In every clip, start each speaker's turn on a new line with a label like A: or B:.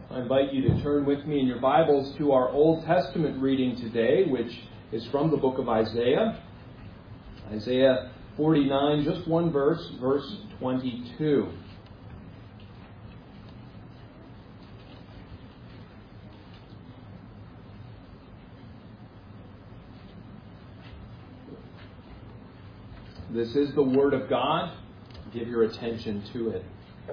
A: I invite you to turn with me in your Bibles to our Old Testament reading today, which is from the book of Isaiah. Isaiah 49, just one verse, verse 22. This is the Word of God. Give your attention to it.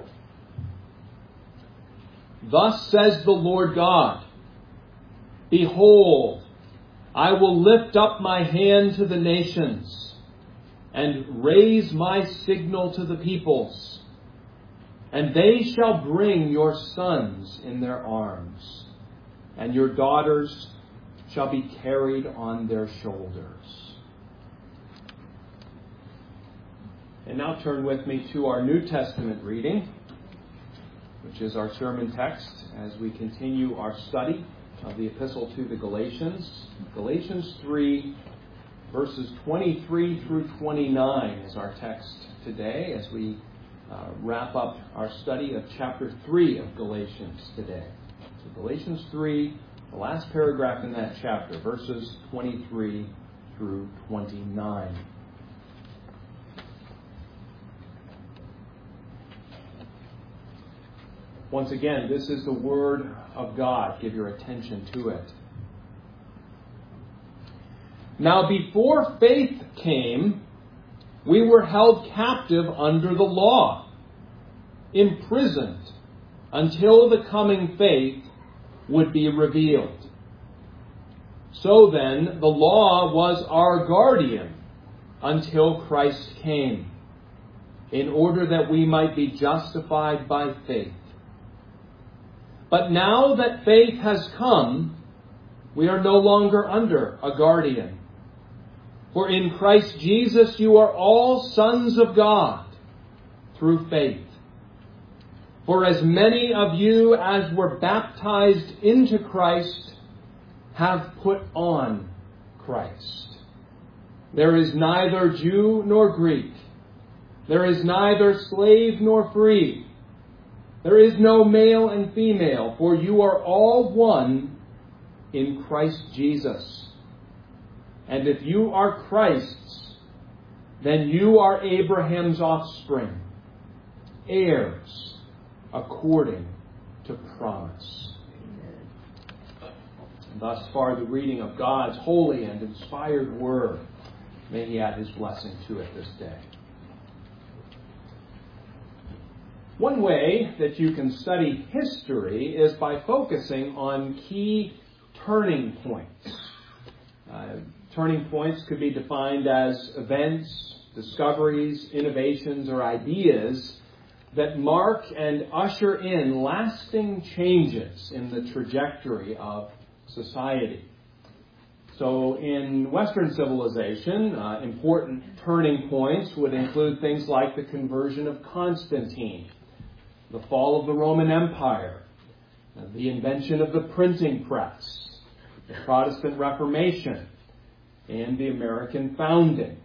A: Thus says the Lord God, Behold, I will lift up my hand to the nations, and raise my signal to the peoples, and they shall bring your sons in their arms, and your daughters shall be carried on their shoulders. And now turn with me to our New Testament reading, which is our sermon text as we continue our study of the Epistle to the Galatians. Galatians 3, verses 23 through 29 is our text today as we wrap up our study of chapter 3 of Galatians today. So Galatians 3, the last paragraph in that chapter, verses 23 through 29. Once again, this is the Word of God. Give your attention to it. Now, before faith came, we were held captive under the law, imprisoned until the coming faith would be revealed. So then, the law was our guardian until Christ came, in order that we might be justified by faith. But now that faith has come, we are no longer under a guardian. For in Christ Jesus you are all sons of God through faith. For as many of you as were baptized into Christ have put on Christ. There is neither Jew nor Greek. There is neither slave nor free. There is no male and female, for you are all one in Christ Jesus. And if you are Christ's, then you are Abraham's offspring, heirs according to promise. And thus far, the reading of God's holy and inspired word. May He add His blessing to it this day. One way that you can study history is by focusing on key turning points. Turning points could be defined as events, discoveries, innovations, or ideas that mark and usher in lasting changes in the trajectory of society. So in Western civilization, important turning points would include things like the conversion of Constantine, the fall of the Roman Empire, the invention of the printing press, the Protestant Reformation, and the American founding.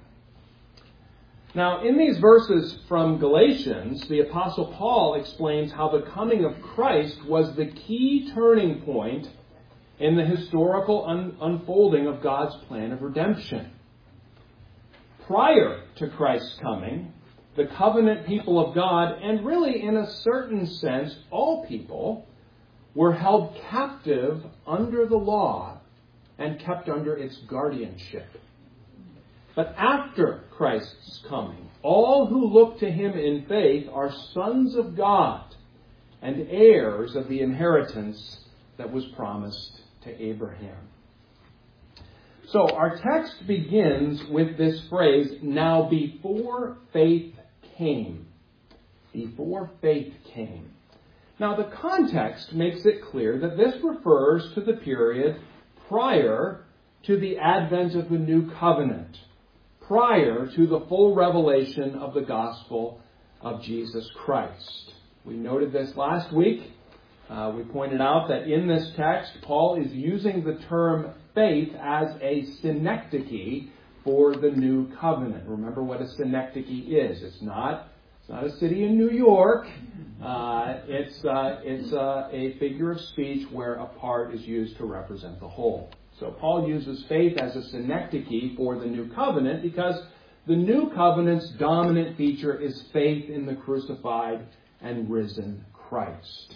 A: Now, in these verses from Galatians, the Apostle Paul explains how the coming of Christ was the key turning point in the historical unfolding of God's plan of redemption. Prior to Christ's coming, the covenant people of God, and really in a certain sense, all people, were held captive under the law and kept under its guardianship. But after Christ's coming, all who look to Him in faith are sons of God and heirs of the inheritance that was promised to Abraham. So our text begins with this phrase, now before faith came. Before faith came. Now the context makes it clear that this refers to the period prior to the advent of the new covenant, prior to the full revelation of the gospel of Jesus Christ. We noted this last week. We pointed out that in this text, Paul is using the term faith as a synecdoche for the new covenant. Remember what a synecdoche is. It's not It's not a city in New York. It's a figure of speech where a part is used to represent the whole. So Paul uses faith as a synecdoche for the new covenant because the new covenant's dominant feature is faith in the crucified and risen Christ.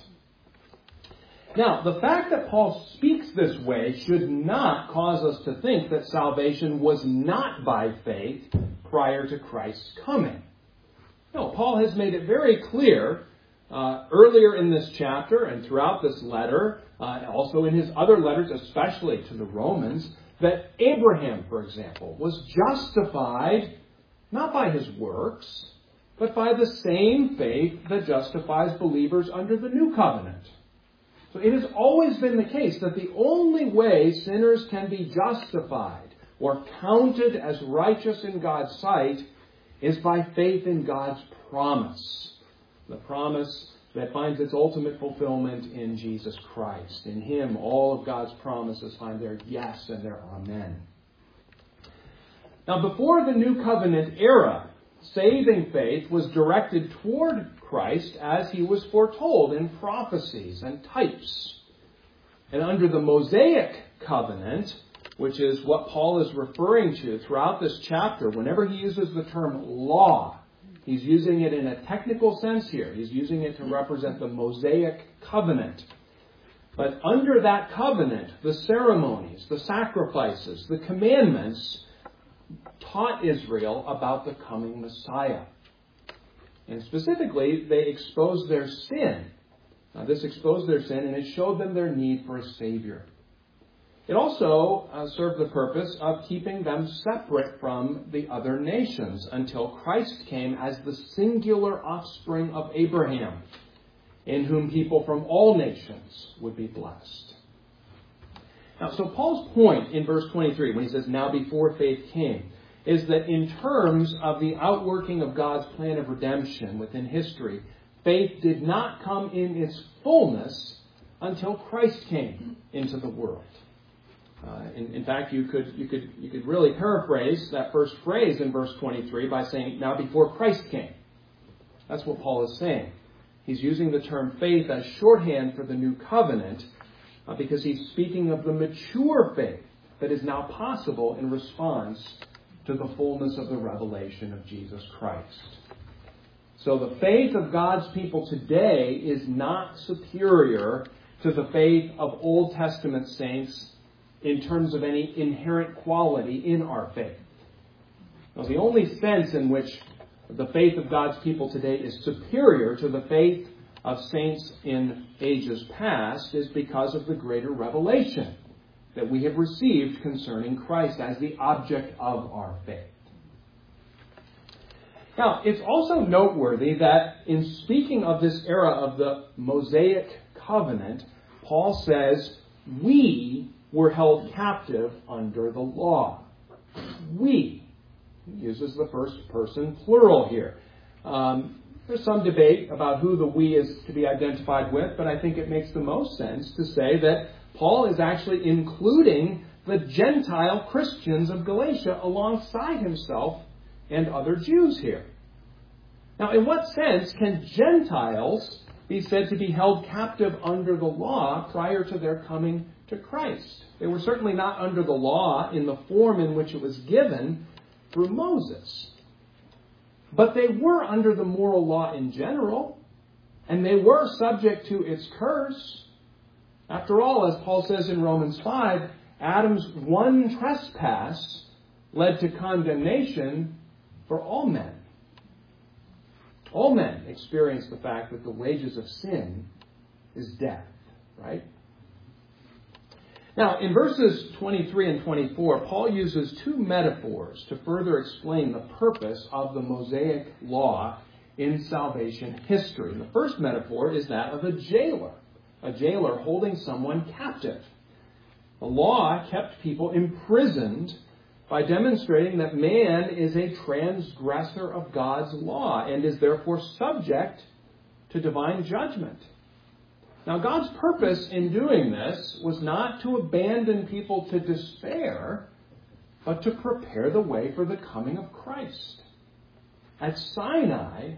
A: Now, the fact that Paul speaks this way should not cause us to think that salvation was not by faith prior to Christ's coming. No, Paul has made it very clear earlier in this chapter and throughout this letter, also in his other letters, especially to the Romans, that Abraham, for example, was justified not by his works, but by the same faith that justifies believers under the new covenant. So it has always been the case that the only way sinners can be justified or counted as righteous in God's sight is by faith in God's promise. The promise that finds its ultimate fulfillment in Jesus Christ. In Him, all of God's promises find their yes and their amen. Now, before the New Covenant era, saving faith was directed toward Christ as He was foretold in prophecies and types. And under the Mosaic covenant, which is what Paul is referring to throughout this chapter, whenever he uses the term law, he's using it in a technical sense here. He's using it to represent the Mosaic covenant. But under that covenant, the ceremonies, the sacrifices, the commandments taught Israel about the coming Messiah. And specifically, they exposed their sin. Now, this exposed their sin and it showed them their need for a Savior. It also served the purpose of keeping them separate from the other nations until Christ came as the singular offspring of Abraham, in whom people from all nations would be blessed. Now, so Paul's point in verse 23, when he says, now before faith came, is that in terms of the outworking of God's plan of redemption within history, faith did not come in its fullness until Christ came into the world. In fact, you could really paraphrase that first phrase in verse 23 by saying, now before Christ came. That's what Paul is saying. He's using the term faith as shorthand for the new covenant because he's speaking of the mature faith that is now possible in response to the fullness of the revelation of Jesus Christ. So the faith of God's people today is not superior to the faith of Old Testament saints in terms of any inherent quality in our faith. Now, the only sense in which the faith of God's people today is superior to the faith of saints in ages past is because of the greater revelation that we have received concerning Christ as the object of our faith. Now, it's also noteworthy that in speaking of this era of the Mosaic covenant, Paul says, we were held captive under the law. We. He uses the first person plural here. There's some debate about who the we is to be identified with, but I think it makes the most sense to say that Paul is actually including the Gentile Christians of Galatia alongside himself and other Jews here. Now, in what sense can Gentiles be said to be held captive under the law prior to their coming to Christ? They were certainly not under the law in the form in which it was given through Moses. But they were under the moral law in general, and they were subject to its curse. After all, as Paul says in Romans 5, Adam's one trespass led to condemnation for all men. All men experience the fact that the wages of sin is death, right? Now, in verses 23 and 24, Paul uses two metaphors to further explain the purpose of the Mosaic law in salvation history. The first metaphor is that of a jailer holding someone captive. The law kept people imprisoned by demonstrating that man is a transgressor of God's law and is therefore subject to divine judgment. Now, God's purpose in doing this was not to abandon people to despair, but to prepare the way for the coming of Christ. At Sinai,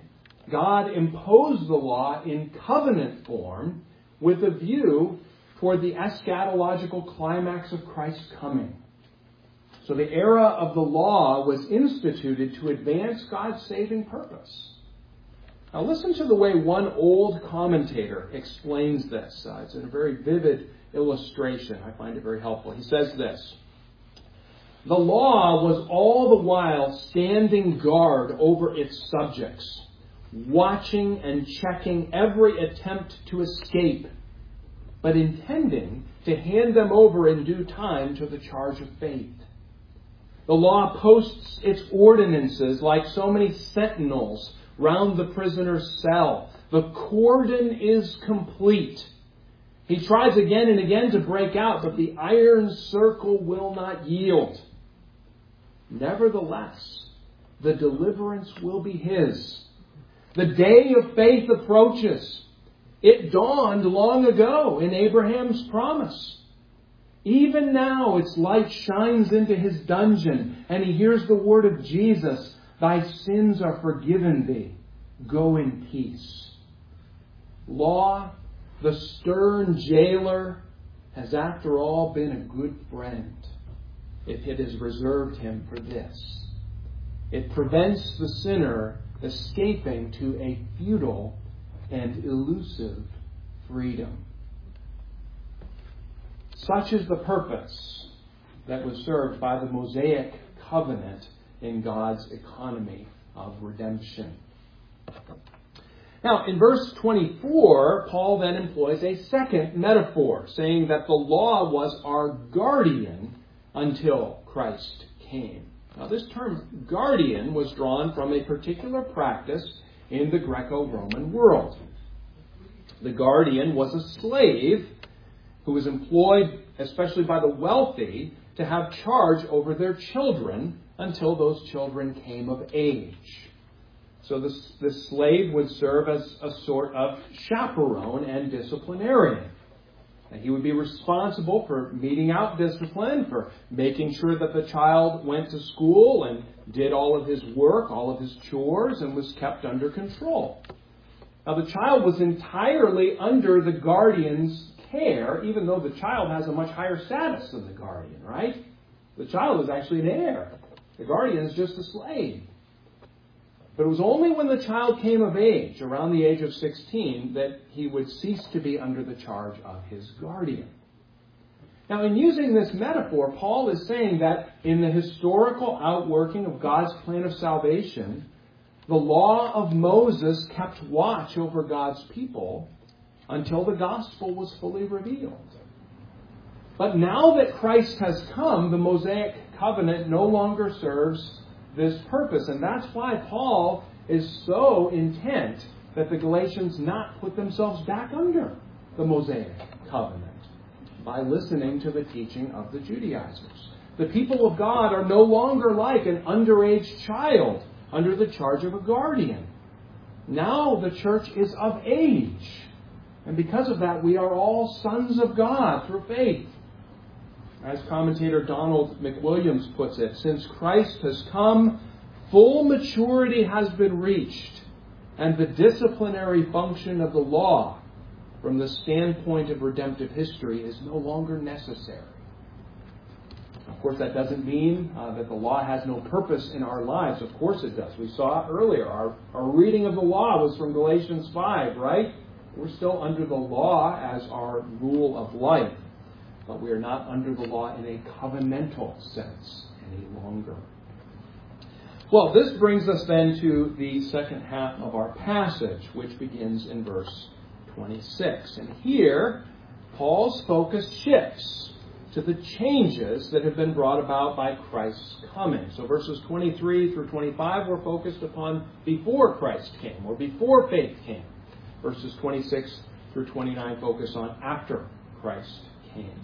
A: God imposed the law in covenant form with a view toward the eschatological climax of Christ's coming. So the era of the law was instituted to advance God's saving purpose. Now listen to the way one old commentator explains this. It's in a very vivid illustration. I find it very helpful. He says this: the law was all the while standing guard over its subjects, watching and checking every attempt to escape, but intending to hand them over in due time to the charge of faith. The law posts its ordinances like so many sentinels round the prisoner's cell. The cordon is complete. He tries again and again to break out, but the iron circle will not yield. Nevertheless, the deliverance will be his. The day of faith approaches. It dawned long ago in Abraham's promise. Even now its light shines into his dungeon, and he hears the word of Jesus, "Thy sins are forgiven thee. Go in peace." Law, the stern jailer, has after all been a good friend, if it has reserved him for this. It prevents the sinner escaping to a futile and elusive freedom. Such is the purpose that was served by the Mosaic covenant in God's economy of redemption. Now, in verse 24, Paul then employs a second metaphor, saying that the law was our guardian until Christ came. Now, this term guardian was drawn from a particular practice in the Greco-Roman world. The guardian was a slave who was employed, especially by the wealthy, to have charge over their children until those children came of age. So the slave would serve as a sort of chaperone and disciplinarian. And he would be responsible for meting out discipline, for making sure that the child went to school and did all of his work, all of his chores, and was kept under control. Now, the child was entirely under the guardian's care, even though the child has a much higher status than the guardian, right? The child is actually an heir. The guardian is just a slave. But it was only when the child came of age, around the age of 16, that he would cease to be under the charge of his guardian. Now, in using this metaphor, Paul is saying that in the historical outworking of God's plan of salvation, the law of Moses kept watch over God's people until the gospel was fully revealed. But now that Christ has come, the Mosaic covenant no longer serves this purpose. And that's why Paul is so intent that the Galatians not put themselves back under the Mosaic covenant by listening to the teaching of the Judaizers. The people of God are no longer like an underage child under the charge of a guardian. Now the church is of age. And because of that, we are all sons of God through faith. As commentator Donald McWilliams puts it, since Christ has come, full maturity has been reached, and the disciplinary function of the law, from the standpoint of redemptive history, is no longer necessary. Of course, that doesn't mean that the law has no purpose in our lives. Of course it does. We saw it earlier. Our reading of the law was from Galatians 5, right? We're still under the law as our rule of life. But we are not under the law in a covenantal sense any longer. Well, this brings us then to the second half of our passage, which begins in verse 26. And here, Paul's focus shifts to the changes that have been brought about by Christ's coming. So verses 23 through 25 were focused upon before Christ came, or before faith came. Verses 26 through 29 focus on after Christ came.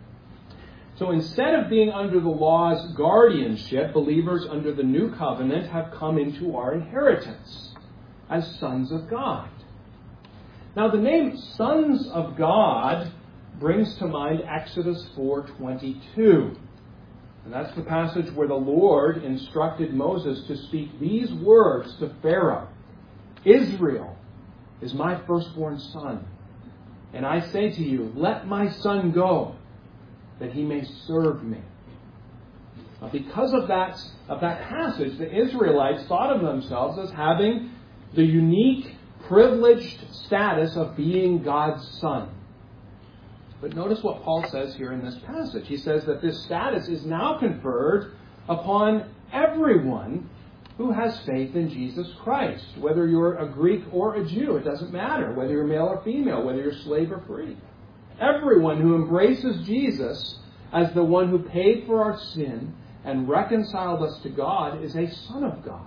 A: So instead of being under the law's guardianship, believers under the new covenant have come into our inheritance as sons of God. Now the name sons of God brings to mind Exodus 4:22. And that's the passage where the Lord instructed Moses to speak these words to Pharaoh. Israel is my firstborn son. And I say to you, let my son go, that he may serve me. Now, because of that passage, the Israelites thought of themselves as having the unique, privileged status of being God's son. But notice what Paul says here in this passage. He says that this status is now conferred upon everyone who has faith in Jesus Christ. Whether you're a Greek or a Jew, it doesn't matter. Whether you're male or female, whether you're slave or free. Everyone who embraces Jesus as the one who paid for our sin and reconciled us to God is a son of God.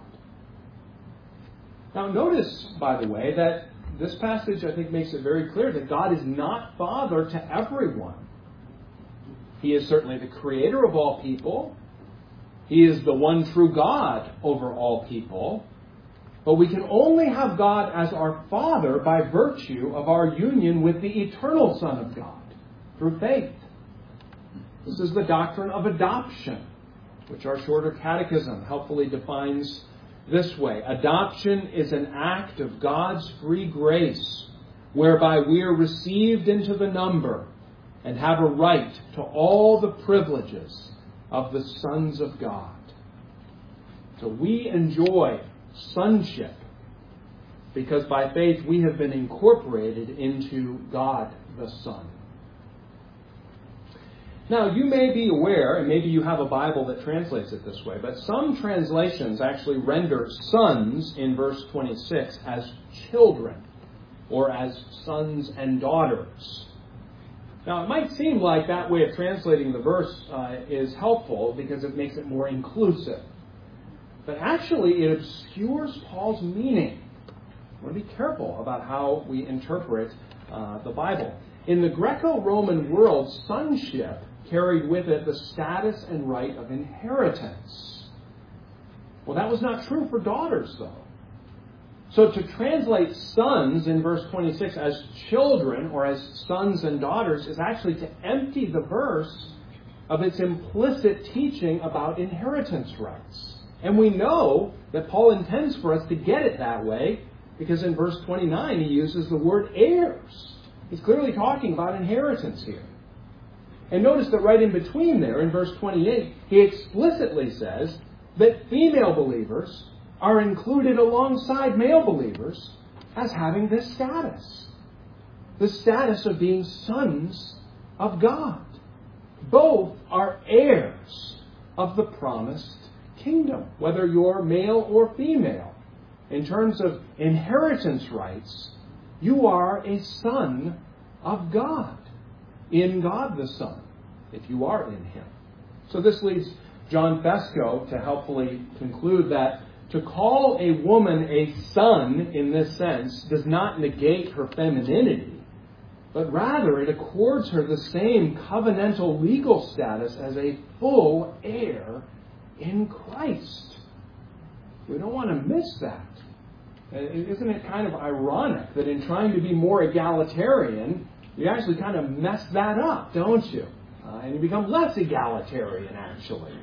A: Now notice, by the way, that this passage, I think, makes it very clear that God is not Father to everyone. He is certainly the creator of all people. He is the one true God over all people. But we can only have God as our Father by virtue of our union with the eternal Son of God through faith. This is the doctrine of adoption, which our shorter catechism helpfully defines this way. Adoption is an act of God's free grace, whereby we are received into the number and have a right to all the privileges of the sons of God. So we enjoy sonship because by faith we have been incorporated into God the Son. Now, you may be aware, and maybe you have a Bible that translates it this way, but some translations actually render sons in verse 26 as children, or as sons and daughters. Now, it might seem like that way of translating the verse is helpful because it makes it more inclusive. But actually, it obscures Paul's meaning. We want to be careful about how we interpret the Bible. In the Greco-Roman world, sonship carried with it the status and right of inheritance. Well, that was not true for daughters, though. So to translate sons in verse 26 as children or as sons and daughters is actually to empty the verse of its implicit teaching about inheritance rights. And we know that Paul intends for us to get it that way because in verse 29 he uses the word heirs. He's clearly talking about inheritance here. And notice that right in between there, in verse 28, he explicitly says that female believers are included alongside male believers as having this status. The status of being sons of God. Both are heirs of the promised kingdom, whether you're male or female. In terms of inheritance rights, you are a son of God, in God the Son, if you are in Him. So this leads John Fesko to helpfully conclude that to call a woman a son in this sense does not negate her femininity, but rather it accords her the same covenantal legal status as a full heir in Christ. We don't want to miss that. Isn't it kind of ironic that in trying to be more egalitarian, you actually kind of mess that up, don't you? And you become less egalitarian, actually.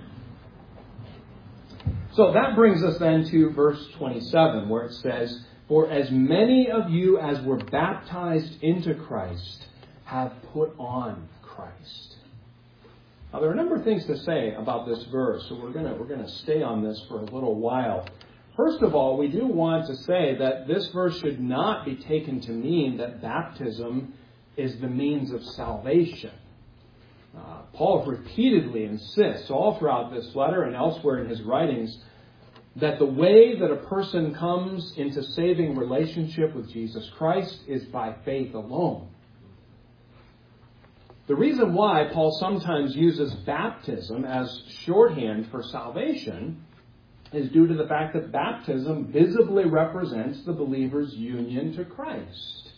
A: So that brings us then to verse 27, where it says, "For as many of you as were baptized into Christ have put on Christ." Now, there are a number of things to say about this verse, so we're going to stay on this for a little while. First of all, we do want to say that this verse should not be taken to mean that baptism is the means of salvation. Paul repeatedly insists all throughout this letter and elsewhere in his writings that the way that a person comes into saving relationship with Jesus Christ is by faith alone. The reason why Paul sometimes uses baptism as shorthand for salvation is due to the fact that baptism visibly represents the believer's union to Christ.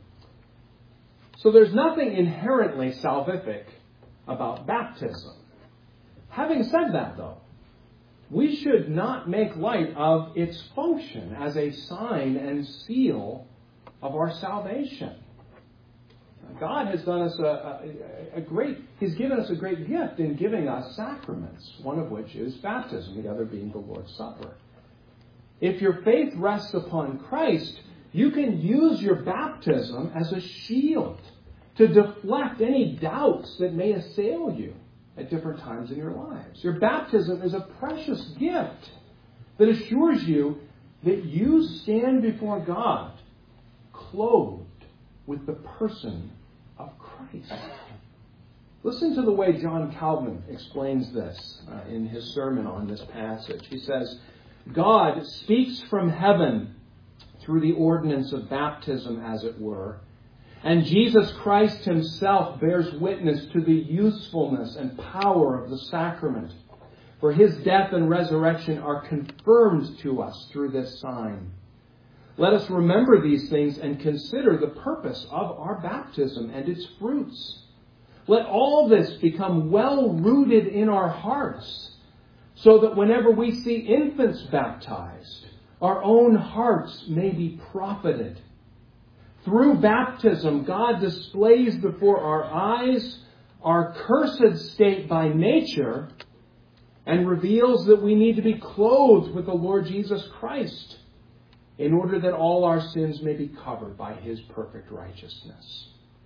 A: So there's nothing inherently salvific about baptism. Having said that, though, we should not make light of its function as a sign and seal of our salvation. God has done us He's given us a great gift in giving us sacraments, one of which is baptism, the other being the Lord's Supper. if your faith rests upon Christ, you can use your baptism as a shield to deflect any doubts that may assail you at different times in your lives. Your baptism is a precious gift that assures you that you stand before God clothed with the person of Christ. Listen to the way John Calvin explains this in his sermon on this passage. He says, God speaks from heaven through the ordinance of baptism, as it were, and Jesus Christ himself bears witness to the usefulness and power of the sacrament. For his death and resurrection are confirmed to us through this sign. Let us remember these things and consider the purpose of our baptism and its fruits. Let all this become well rooted in our hearts, so that whenever we see infants baptized, our own hearts may be profited. Through baptism, God displays before our eyes our cursed state by nature and reveals that we need to be clothed with the Lord Jesus Christ in order that all our sins may be covered by his perfect righteousness.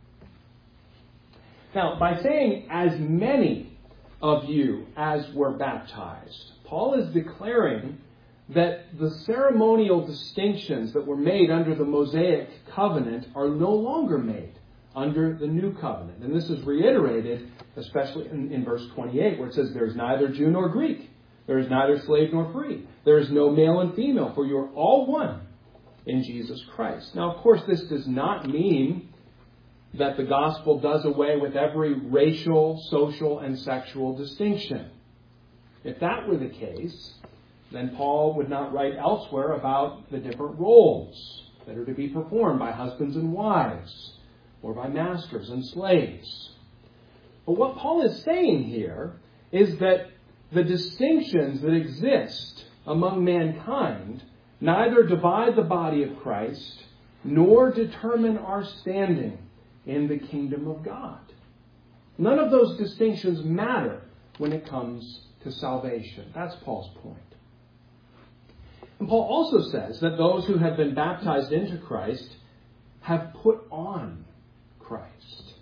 A: Now, by saying as many of you as were baptized, Paul is declaring that the ceremonial distinctions that were made under the Mosaic covenant are no longer made under the new covenant. And this is reiterated, especially in verse 28, where it says, there is neither Jew nor Greek. There is neither slave nor free. There is no male and female, for you are all one in Jesus Christ. Now, of course, this does not mean that the gospel does away with every racial, social, and sexual distinction. If that were the case, then Paul would not write elsewhere about the different roles that are to be performed by husbands and wives, or by masters and slaves. But what Paul is saying here is that the distinctions that exist among mankind neither divide the body of Christ nor determine our standing in the kingdom of God. None of those distinctions matter when it comes to salvation. That's Paul's point. And Paul also says that those who have been baptized into Christ have put on Christ.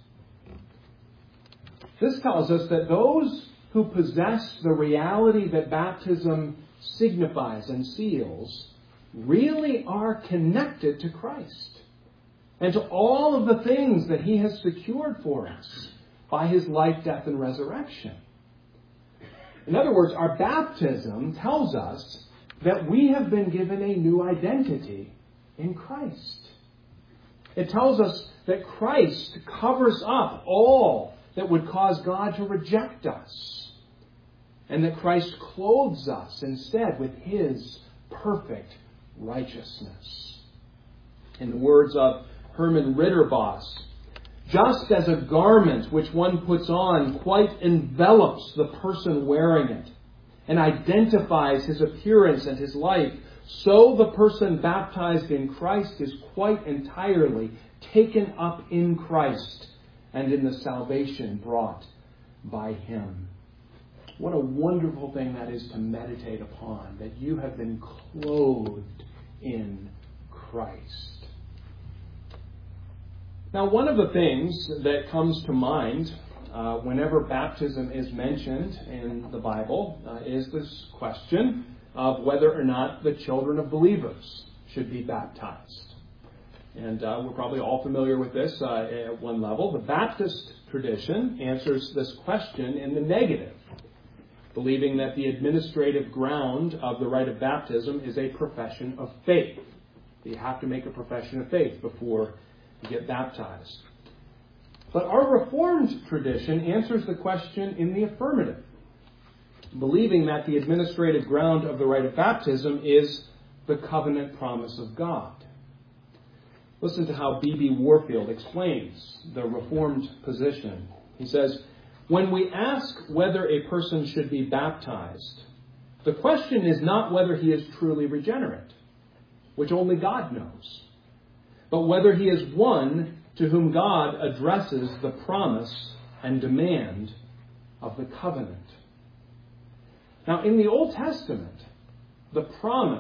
A: This tells us that those who possess the reality that baptism signifies and seals really are connected to Christ and to all of the things that he has secured for us by his life, death, and resurrection. In other words, our baptism tells us that we have been given a new identity in Christ. It tells us that Christ covers up all that would cause God to reject us, and that Christ clothes us instead with his perfect righteousness. In the words of Herman Ritterboss, just as a garment which one puts on quite envelops the person wearing it and identifies his appearance and his life, so the person baptized in Christ is quite entirely taken up in Christ and in the salvation brought by him. What a wonderful thing that is to meditate upon, that you have been clothed in Christ. Now, one of the things that comes to mind whenever baptism is mentioned in the Bible is this question of whether or not the children of believers should be baptized. And we're probably all familiar with this at one level. The Baptist tradition answers this question in the negative, believing that the administrative ground of the rite of baptism is a profession of faith. You have to make a profession of faith before you get baptized. But our Reformed tradition answers the question in the affirmative, believing that the administrative ground of the rite of baptism is the covenant promise of God. Listen to how B.B. Warfield explains the Reformed position. He says, when we ask whether a person should be baptized, the question is not whether he is truly regenerate, which only God knows, but whether he is one to whom God addresses the promise and demand of the covenant. Now, in the Old Testament, the promise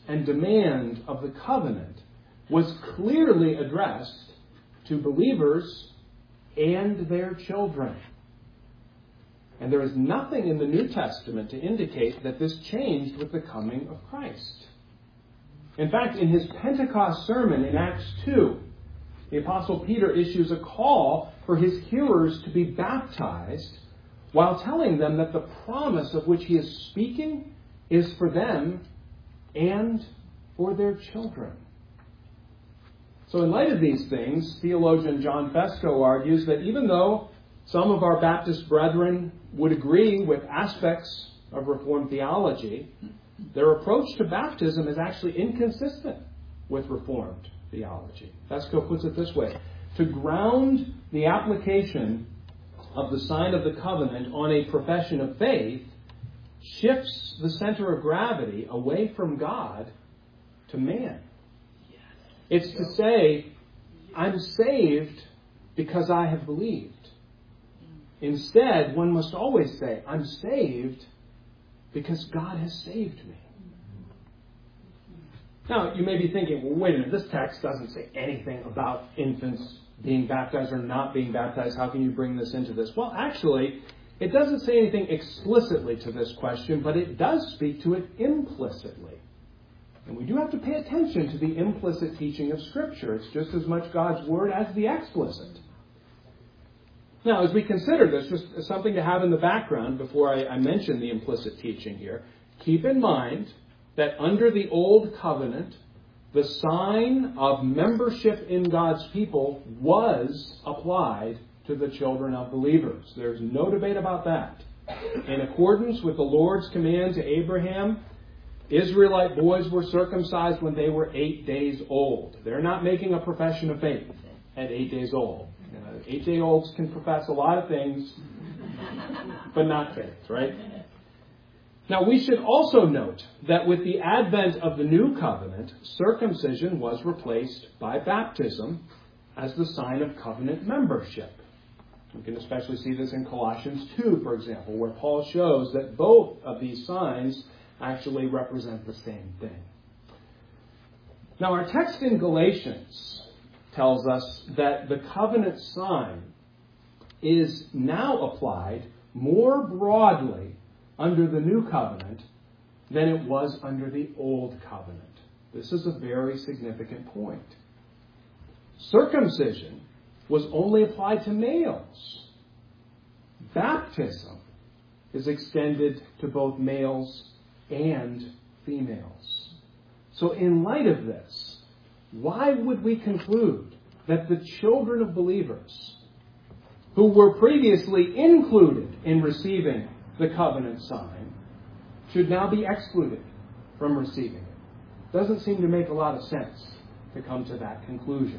A: and demand of the covenant was clearly addressed to believers and their children. And there is nothing in the New Testament to indicate that this changed with the coming of Christ. In fact, in his Pentecost sermon in Acts 2, the Apostle Peter issues a call for his hearers to be baptized while telling them that the promise of which he is speaking is for them and for their children. So in light of these things, theologian John Fesko argues that even though some of our Baptist brethren would agree with aspects of Reformed theology, their approach to baptism is actually inconsistent with Reformed theology. Fesko puts it this way: to ground the application of the sign of the covenant on a profession of faith shifts the center of gravity away from God to man. It's to say, I'm saved because I have believed. Instead, one must always say, I'm saved because God has saved me. Now, you may be thinking, well, wait a minute, this text doesn't say anything about infants being baptized or not being baptized. How can you bring this into this? Well, actually, it doesn't say anything explicitly to this question, but it does speak to it implicitly. And we do have to pay attention to the implicit teaching of Scripture. It's just as much God's Word as the explicit. Now, as we consider this, just something to have in the background before I mention the implicit teaching here, keep in mind that under the Old Covenant, the sign of membership in God's people was applied to the children of believers. There's no debate about that. In accordance with the Lord's command to Abraham, Israelite boys were circumcised when they were 8 days old. They're not making a profession of faith at 8 days old. 8-day-olds can profess a lot of things, but not faith, right? Now, we should also note that with the advent of the new covenant, circumcision was replaced by baptism as the sign of covenant membership. We can especially see this in Colossians 2, for example, where Paul shows that both of these signs actually represent the same thing. Now, our text in Galatians tells us that the covenant sign is now applied more broadly under the new covenant than it was under the old covenant. This is a very significant point. Circumcision was only applied to males. Baptism is extended to both males and females. So in light of this, why would we conclude that the children of believers who were previously included in receiving the covenant sign should now be excluded from receiving it? Doesn't seem to make a lot of sense to come to that conclusion.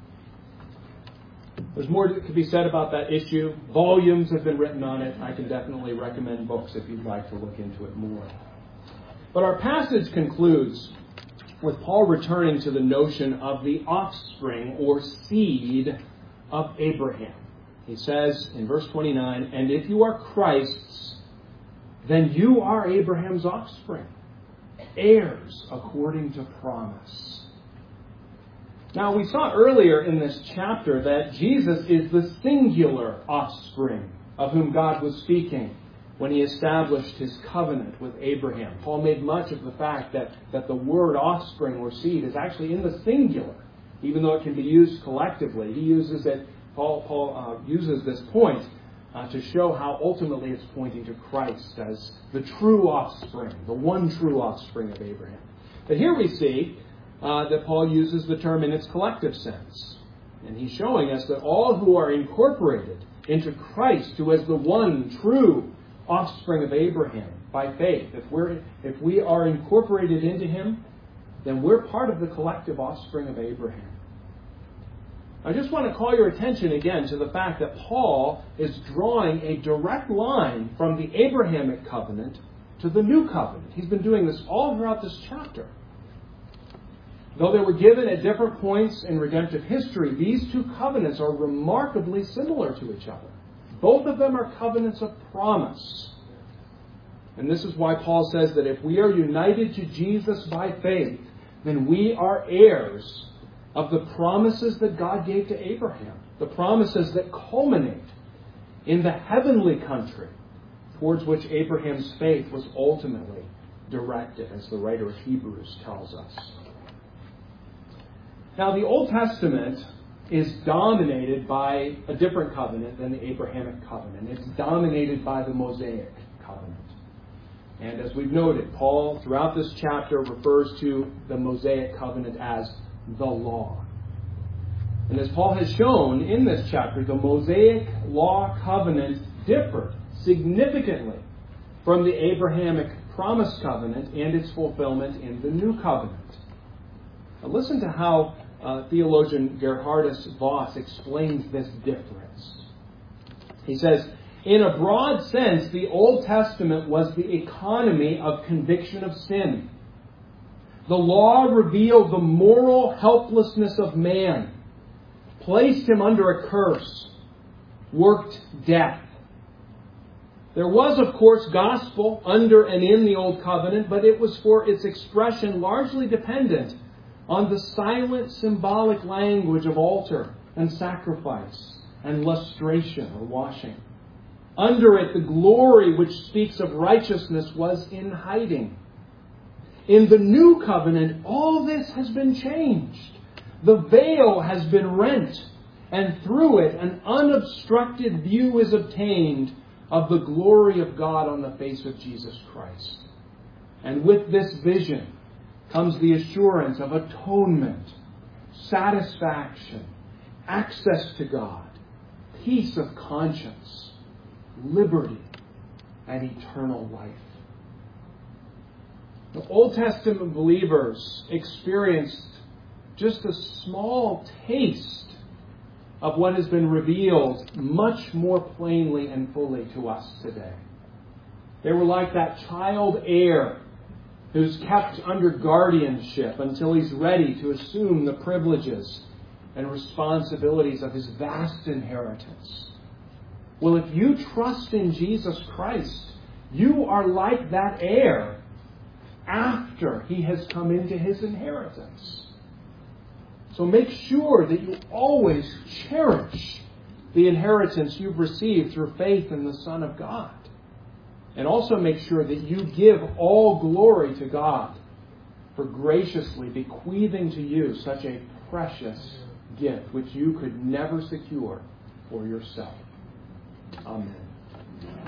A: There's more that could be said about that issue. Volumes have been written on it. I can definitely recommend books if you'd like to look into it more. But our passage concludes with Paul returning to the notion of the offspring or seed of Abraham. He says in verse 29, "And if you are Christ's, then you are Abraham's offspring, heirs according to promise." Now, we saw earlier in this chapter that Jesus is the singular offspring of whom God was speaking when he established his covenant with Abraham. Paul made much of the fact that the word offspring or seed is actually in the singular, even though it can be used collectively. He uses it. Paul uses this point to show how ultimately it's pointing to Christ as the true offspring, the one true offspring of Abraham. But here we see that Paul uses the term in its collective sense. And he's showing us that all who are incorporated into Christ, who is the one true offspring of Abraham by faith, if we are incorporated into him, then we're part of the collective offspring of Abraham. I just want to call your attention again to the fact that Paul is drawing a direct line from the Abrahamic covenant to the new covenant. He's been doing this all throughout this chapter. Though they were given at different points in redemptive history, these two covenants are remarkably similar to each other. Both of them are covenants of promise. And this is why Paul says that if we are united to Jesus by faith, then we are heirs of the promises that God gave to Abraham, the promises that culminate in the heavenly country towards which Abraham's faith was ultimately directed, as the writer of Hebrews tells us. Now, the Old Testament is dominated by a different covenant than the Abrahamic covenant. It's dominated by the Mosaic covenant. And as we've noted, Paul, throughout this chapter, refers to the Mosaic covenant as the law. And as Paul has shown in this chapter, the Mosaic law covenant differed significantly from the Abrahamic promise covenant and its fulfillment in the new covenant. Now listen to how theologian Gerhardus Voss explains this difference. He says, in a broad sense, the Old Testament was the economy of conviction of sin. The law revealed the moral helplessness of man, placed him under a curse, worked death. There was, of course, gospel under and in the Old Covenant, but it was for its expression largely dependent on the silent symbolic language of altar and sacrifice and lustration or washing. Under it, the glory which speaks of righteousness was in hiding. In the new covenant, all this has been changed. The veil has been rent, and through it an unobstructed view is obtained of the glory of God on the face of Jesus Christ. And with this vision comes the assurance of atonement, satisfaction, access to God, peace of conscience, liberty, and eternal life. The Old Testament believers experienced just a small taste of what has been revealed much more plainly and fully to us today. They were like that child heir who's kept under guardianship until he's ready to assume the privileges and responsibilities of his vast inheritance. Well, if you trust in Jesus Christ, you are like that heir after he has come into his inheritance. So make sure that you always cherish the inheritance you've received through faith in the Son of God. And also make sure that you give all glory to God for graciously bequeathing to you such a precious gift which you could never secure for yourself. Amen.